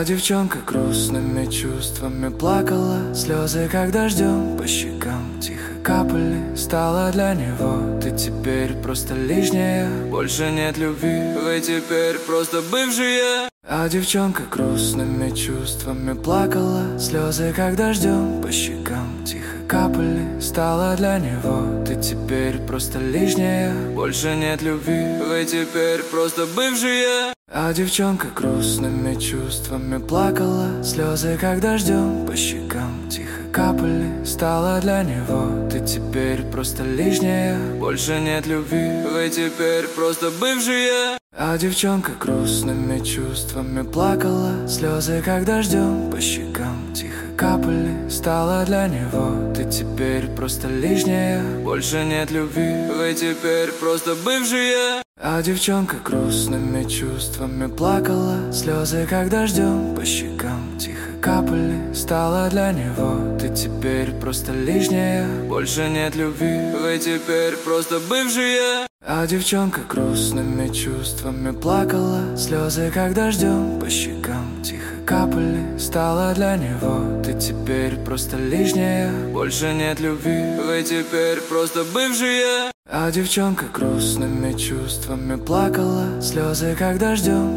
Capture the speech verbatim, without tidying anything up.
А девчонка грустными чувствами плакала. Слезы, как дождем по щекам тихо капали. Стала для него ты теперь просто лишняя. Больше нет любви, вы теперь просто бывшие. А девчонка грустными чувствами плакала. Слезы, как дождем по щекам тихо капали. Стала для него ты теперь просто лишняя. Больше нет любви, вы теперь просто бывшие. А девчонка грустными чувствами плакала. Слезы, как дождем по щекам тихо капали. Стала для него ты теперь просто лишняя. Больше нет любви, вы теперь просто бывшие. А девчонка грустными чувствами плакала. Слезы, как дождем по щекам тихо капали. Стала для него ты теперь просто лишняя. Больше нет любви, вы теперь просто бывшие. А девчонка грустными чувствами плакала. Слезы, как дождем по щекам тихо капали. Стала для него ты теперь просто лишняя. Больше нет любви, вы теперь просто бывшие. А девчонка грустными чувствами плакала. Слезы, как дождем по щекам тихо капали. Стала для него ты теперь просто лишняя. Больше нет любви, вы теперь просто бывшие. А девчонка грустными чувствами плакала. Слезы, как дождем